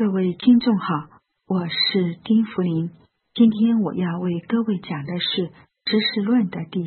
各位听众好，我是丁福林。今天我要为各位讲的是知识论的第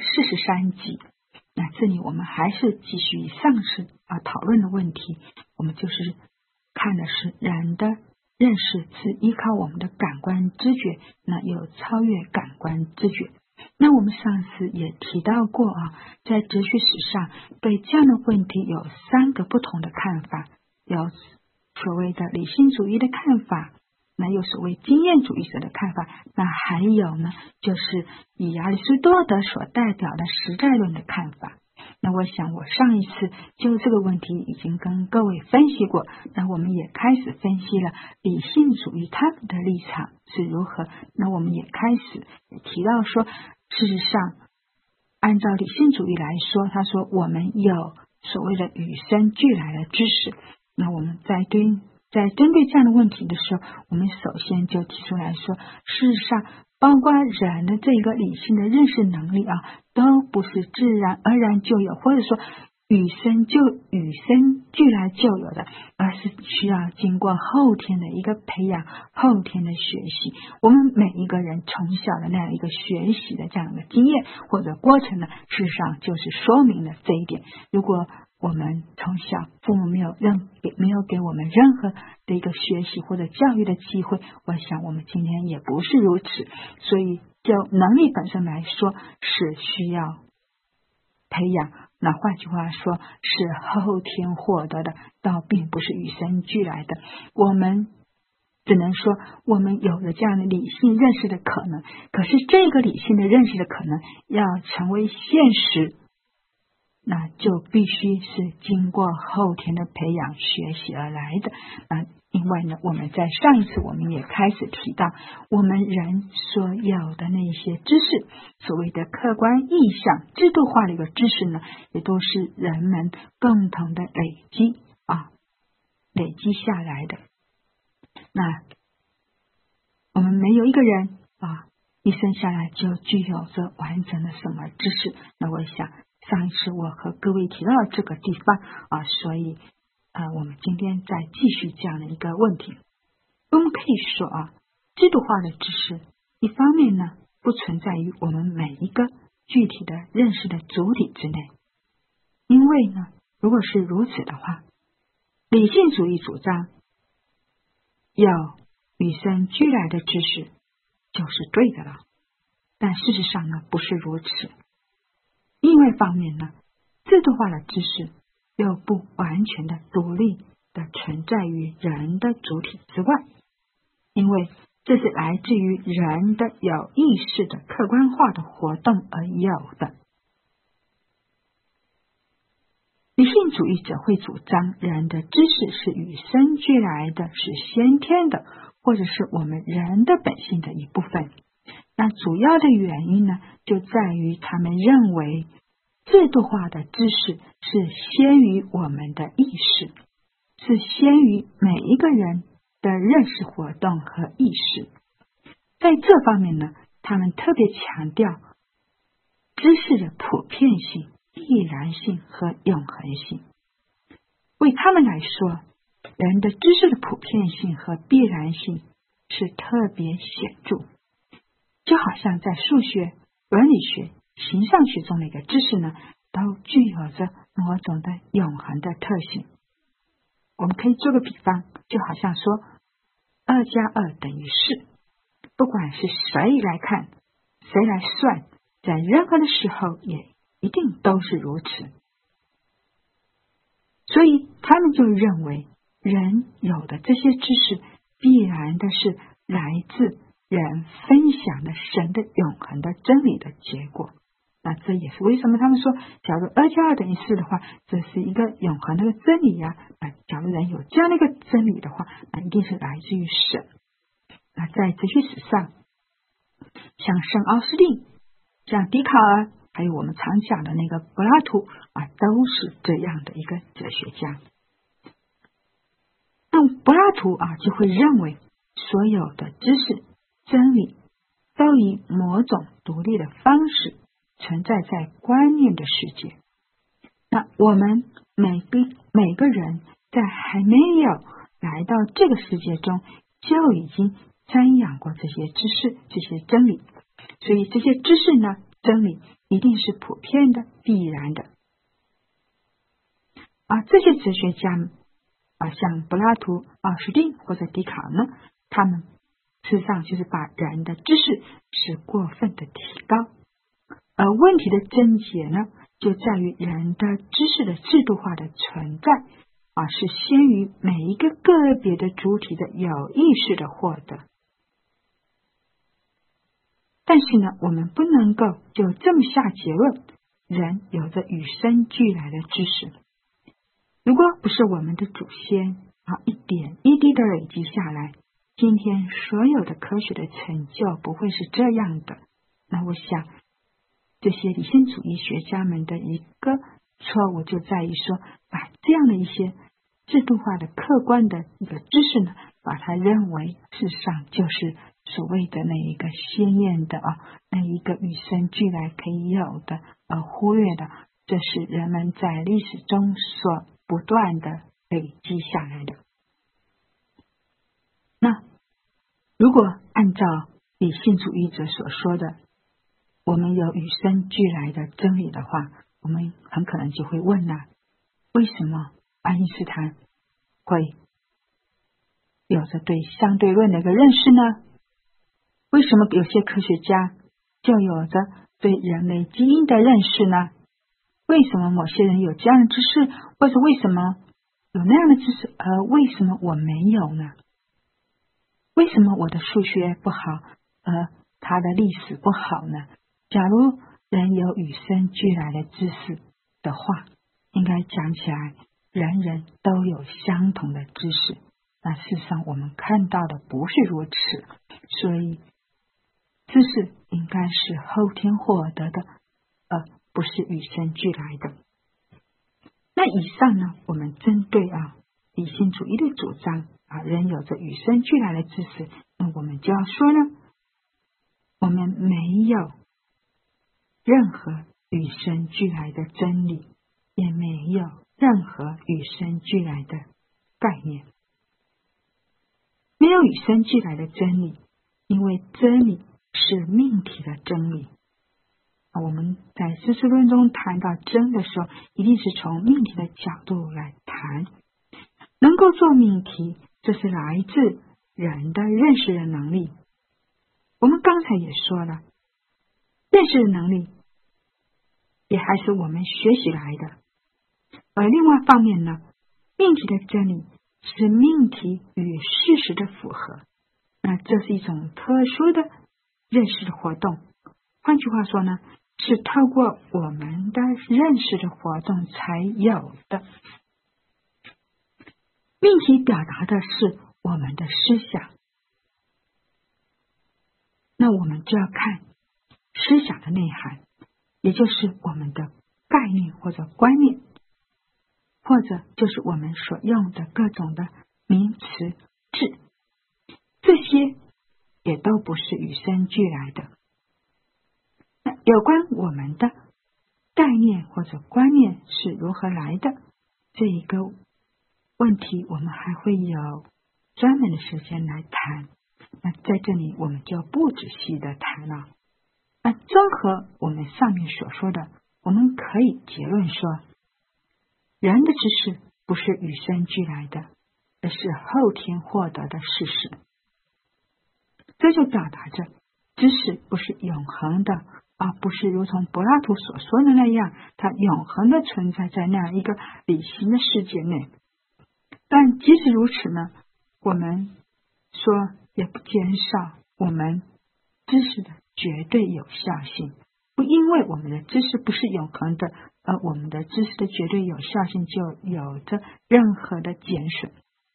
43集。那这里我们还是继续以上次讨论的问题，我们就是看的是人的认识是依靠我们的感官知觉，那有超越感官知觉。那我们上次也提到过在哲学史上对这样的问题有3个不同的看法，有所谓的理性主义的看法，那有所谓经验主义者的看法，那还有呢，就是以亚里士多德所代表的实在论的看法。那我想我上一次就这个问题已经跟各位分析过，那我们也开始分析了理性主义他们的立场是如何。那我们也开始提到说，事实上按照理性主义来说，他说我们有所谓的与生俱来的知识。那我们在针对这样的问题的时候，我们首先就提出来说，事实上包括人的这个理性的认识能力都不是自然而然就有，或者说与生俱来就有的，而是需要经过后天的一个培养，后天的学习。我们每一个人从小的那样一个学习的这样的经验或者过程呢，事实上就是说明了这一点。如果我们从小父母没有给我们任何的一个学习或者教育的机会，我想我们今天也不是如此。所以就能力本身来说是需要培养，那换句话说是后天获得的，倒并不是与生俱来的。我们只能说我们有了这样的理性认识的可能，可是这个理性的认识的可能要成为现实，那就必须是经过后天的培养学习而来的。另外呢，我们在上一次我们也开始提到，我们人所有的那些知识，所谓的客观意象制度化的一个知识呢，也都是人们共同的累积下来的。那我们没有一个人一生下来就具有着完整的什么知识。那我想上一次我和各位提到了这个地方所以我们今天再继续这样的一个问题。我们可以说制度化的知识一方面呢不存在于我们每一个具体的认识的主体之内，因为呢如果是如此的话，理性主义主张有与生俱来的知识就是对的了，但事实上呢不是如此。另外一方面呢，制度化的知识又不完全的独立的存在于人的主体之外，因为这是来自于人的有意识的客观化的活动而有的。理性主义者会主张人的知识是与生俱来的，是先天的，或者是我们人的本性的一部分。那主要的原因呢，就在于他们认为制度化的知识是先于我们的意识，是先于每一个人的认识活动和意识。在这方面呢，他们特别强调知识的普遍性、必然性和永恒性。为他们来说，人的知识的普遍性和必然性是特别显著，就好像在数学、伦理学、形上学中的一个知识呢，都具有着某种的永恒的特性。我们可以做个比方，就好像说2+2等于4，不管是谁来看，谁来算，在任何的时候也一定都是如此。所以他们就认为人有的这些知识必然的是来自人分享的神的永恒的真理的结果。那这也是为什么他们说，假如2+2等于4的话，这是一个永恒的真理呀。那假如人有这样的一个真理的话，那一定是来自于神。那在哲学史上，像圣奥斯定、像笛卡尔，还有我们常讲的那个柏拉图都是这样的一个哲学家。那柏拉图就会认为所有的知识真理都以某种独立的方式存在在观念的世界。那我们每个人在还没有来到这个世界中，就已经瞻仰过这些知识、这些真理。所以这些知识呢，真理一定是普遍的、必然的。这些哲学家像柏拉图、奥斯汀或者笛卡尔呢，他们事实上就是把人的知识是过分的提高，而问题的症结呢，就在于人的知识的制度化的存在是先于每一个个别的主体的有意识的获得。但是呢，我们不能够就这么下结论，人有着与生俱来的知识。如果不是我们的祖先一点一滴的累积下来，今天所有的科学的成就不会是这样的。那我想，这些理性主义学家们的一个错误就在于说，把这样的一些制度化的客观的一个知识呢，把它认为事实上就是所谓的那一个鲜艳的那一个与生俱来可以有的，而忽略的这是人们在历史中所不断的累积下来的。那如果按照理性主义者所说的，我们有与生俱来的真理的话，我们很可能就会问为什么爱因斯坦会有着对相对论的一个认识呢？为什么有些科学家就有着对人类基因的认识呢？为什么某些人有这样的知识，或者为什么有那样的知识，而为什么我没有呢？为什么我的数学不好，而他的历史不好呢？假如人有与生俱来的知识的话，应该讲起来，人人都有相同的知识。那事实上我们看到的不是如此，所以知识应该是后天获得的，不是与生俱来的。那以上呢，我们针对理性主义的主张人有着与生俱来的知识，那我们就要说呢，我们没有任何与生俱来的真理，也没有任何与生俱来的概念。没有与生俱来的真理，因为真理是命题的真理。我们在知识论中谈到真的时候，一定是从命题的角度来谈。能够做命题，这是来自人的认识的能力。我们刚才也说了，认识的能力也还是我们学习来的。而另外一方面呢，命题的真理是命题与事实的符合，那这是一种特殊的认识的活动。换句话说呢，是透过我们的认识的活动才有的。命题表达的是我们的思想，那我们就要看思想的内涵，也就是我们的概念或者观念，或者就是我们所用的各种的名词字，这些也都不是与生俱来的。那有关我们的概念或者观念是如何来的，这一个问题我们还会有专门的时间来谈。那在这里我们就不仔细的谈了。那综合我们上面所说的，我们可以结论说，人的知识不是与生俱来的，而是后天获得的事实。这就表达着知识不是永恒的，不是如同柏拉图所说的那样，它永恒的存在在那样一个理性的世界内。但即使如此呢，我们说也不减少我们知识的绝对有效性，不因为我们的知识不是永恒的，而我们的知识的绝对有效性就有着任何的减损。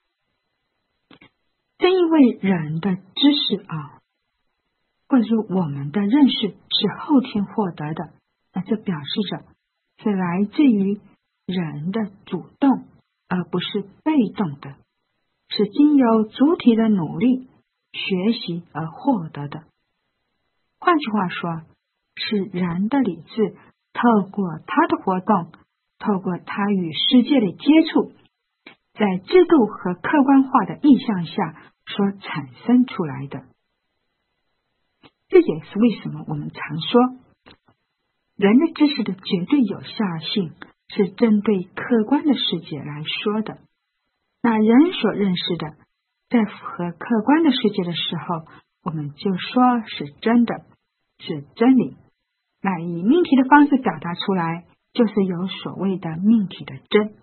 正因为人的知识或者说我们的认识是后天获得的，那这表示着是来自于人的主动，而不是被动的，是经由主体的努力学习而获得的。换句话说，是人的理智透过他的活动，透过他与世界的接触，在在制度和客观化的意向下所产生出来的。这也是为什么我们常说，人的知识的绝对有效性是针对客观的世界来说的。那人所认识的，在符合客观的世界的时候，我们就说是真的，是真理。那以命题的方式表达出来，就是有所谓的命题的真。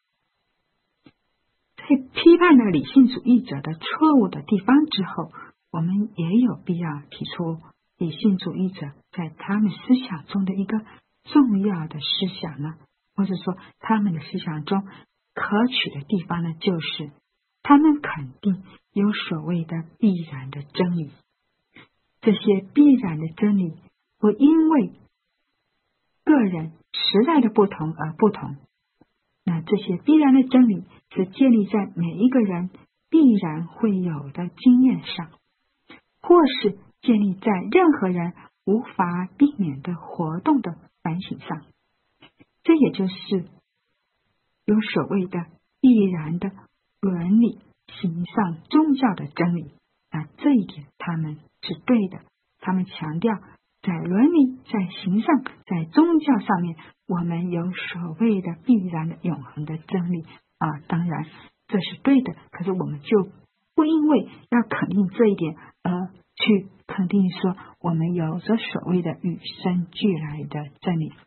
在批判了理性主义者的错误的地方之后，我们也有必要提出理性主义者在他们思想中的一个重要的思想呢，或者说他们的思想中可取的地方呢，就是他们肯定有所谓的必然的真理。这些必然的真理会因为个人时代的不同而不同。那这些必然的真理是建立在每一个人必然会有的经验上，或是建立在任何人无法避免的活动的反省上。这也就是有所谓的必然的伦理、形上、宗教的真理。那这一点他们是对的，他们强调在伦理、在形上、在宗教上面，我们有所谓的必然的永恒的真理当然这是对的，可是我们就不因为要肯定这一点而去肯定说我们有着所谓的与生俱来的真理。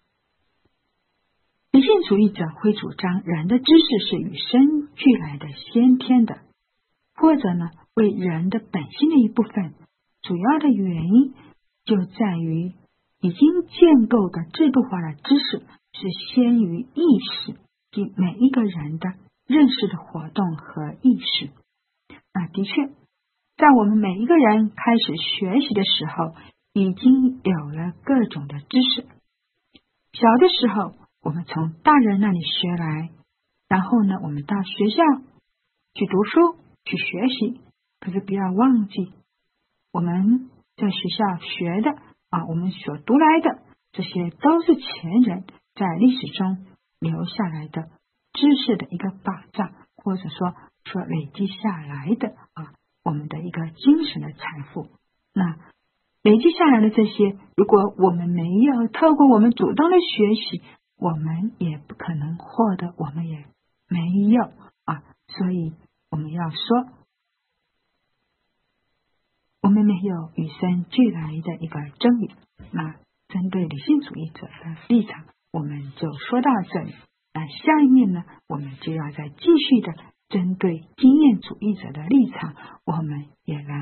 理性主义者会主张人的知识是与生俱来的先天的，或者呢为人的本性的一部分。主要的原因就在于已经建构的制度化的知识是先于意识及每一个人的认识的活动和意识。的确，在我们每一个人开始学习的时候，已经有了各种的知识。小的时候，我们从大人那里学来，然后呢，我们到学校去读书去学习。可是不要忘记，我们在学校学的我们所读来的，这些都是前人在历史中留下来的知识的一个宝藏，或者说所累积下来的我们的一个精神的财富。那累积下来的这些，如果我们没有透过我们主动的学习，我们也不可能获得，我们也没有所以我们要说，我们没有与生俱来的一个真理。那针对理性主义者的立场，我们就说到这里。那下一面呢，我们就要再继续的针对经验主义者的立场，我们也来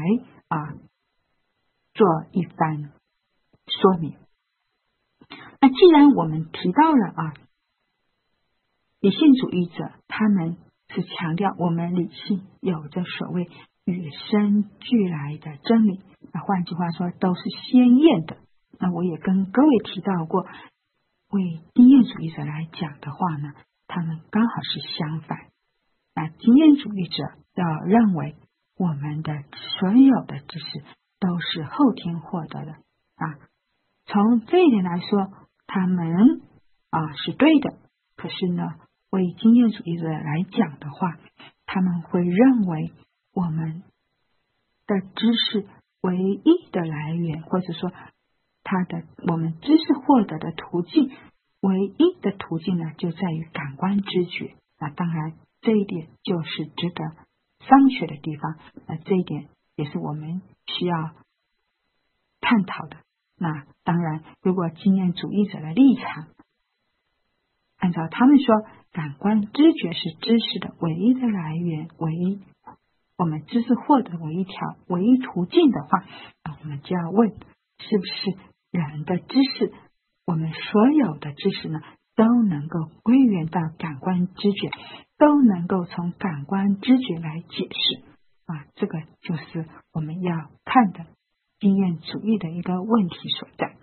做一番说明。那既然我们提到了理性主义者，他们是强调我们理性有着所谓与生俱来的真理，那换句话说都是先验的。那我也跟各位提到过，为经验主义者来讲的话呢，他们刚好是相反。那经验主义者要认为我们的所有的知识都是后天获得的从这一点来说，他们是对的。可是呢，为经验主义者来讲的话，他们会认为我们的知识唯一的来源，或者说我们知识获得的途径，唯一的途径呢，就在于感官知觉。那当然这一点就是值得商榷的地方，那这一点也是我们需要探讨的。那当然，如果经验主义者的立场，按照他们说感官知觉是知识的唯一的来源，唯一我们知识获得唯一途径的话，我们就要问，是不是人的知识，我们所有的知识呢，都能够归源到感官知觉，都能够从感官知觉来解释这个就是我们要看的经验主义的一个问题所在。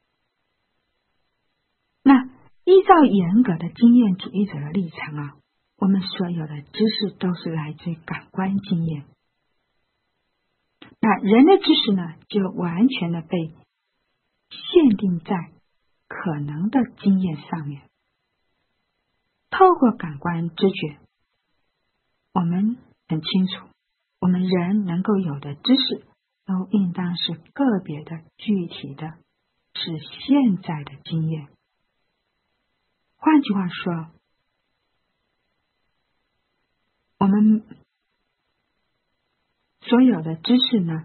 那依照严格的经验主义者的立场我们所有的知识都是来自于感官经验。那人的知识呢，就完全的被限定在可能的经验上面。透过感官知觉， 我们很清楚，我们人能够有的知识，都应当是个别的、具体的，是现在的经验。换句话说，我们所有的知识呢，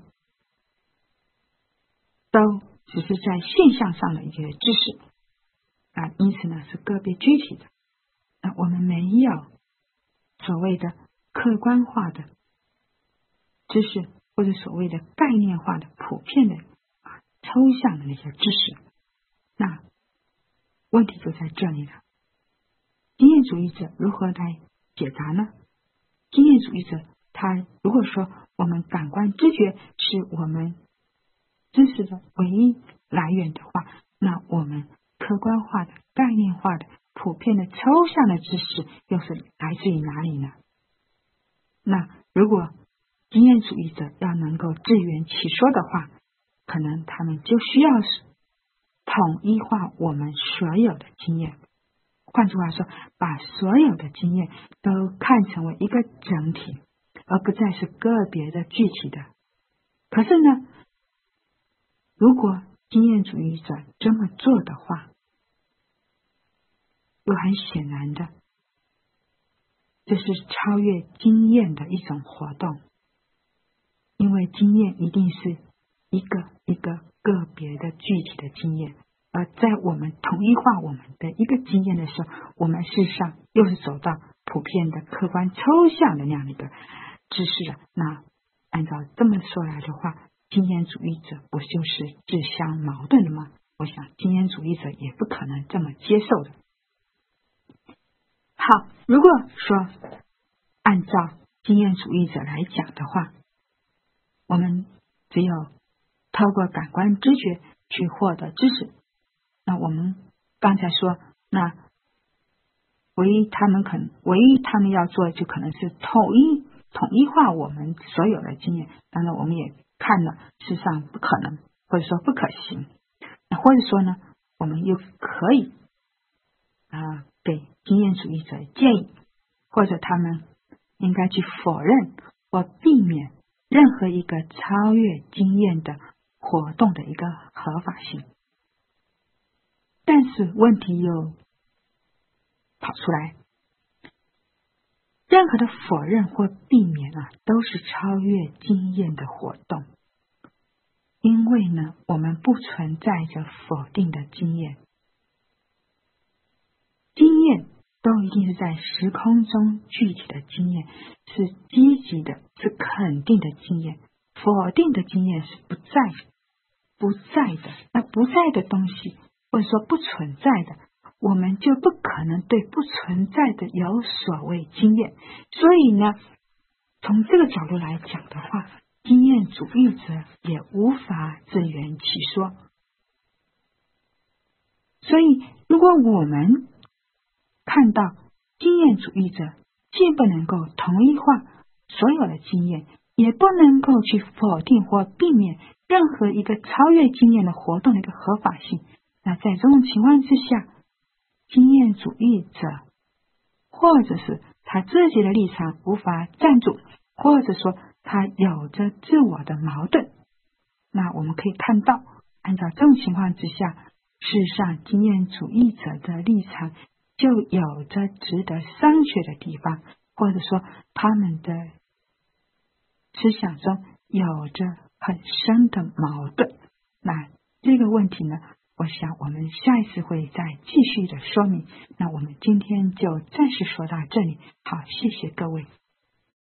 都只是在现象上的一些知识因此呢是个别具体的。我们没有所谓的客观化的知识，或者所谓的概念化的普遍的抽象的那些知识。那问题就在这里了。经验主义者如何来解答呢？经验主义者他如果说我们感官知觉是我们知识的唯一来源的话，那我们客观化的、概念化的、普遍的、抽象的知识又是来自于哪里呢？那如果经验主义者要能够自圆其说的话，可能他们就需要统一化我们所有的经验。换句话说，把所有的经验都看成为一个整体，而不再是个别的、具体的。可是呢，如果经验主义者这么做的话，又很显然的，这是超越经验的一种活动，因为经验一定是一个一个个别的具体的经验，而在我们统一化我们的一个经验的时候，我们事实上又是走到普遍的、客观、抽象的那样的一个知识了。那按照这么说来的话，经验主义者不就是自相矛盾的吗？我想经验主义者也不可能这么接受的。好，如果说按照经验主义者来讲的话，我们只有透过感官知觉去获得知识。那我们刚才说，那唯一他们要做的就可能是统一化我们所有的经验。当然我们也看了，事实上不可能，或者说不可行。那或者说呢，我们又可以给经验主义者建议，或者他们应该去否认或避免任何一个超越经验的活动的一个合法性。但是问题又跑出来，任何的否认或避免都是超越经验的活动，因为呢，我们不存在着否定的经验，经验都一定是在时空中具体的经验，是积极的，是肯定的经验。否定的经验是不在的。那不在的东西，或者说不存在的，我们就不可能对不存在的有所谓经验。所以呢，从这个角度来讲的话，经验主义者也无法自圆其说。所以如果我们看到经验主义者既不能够统一化所有的经验，也不能够去否定或避免任何一个超越经验的活动的一个合法性，那在这种情况之下，经验主义者或者是他自己的立场无法站住，或者说他有着自我的矛盾，那我们可以看到，按照这种情况之下，事实上经验主义者的立场就有着值得商榷的地方，或者说他们的思想中有着很深的矛盾。那这个问题呢，我想我们下一次会再继续的说明。那我们今天就暂时说到这里，好，谢谢各位。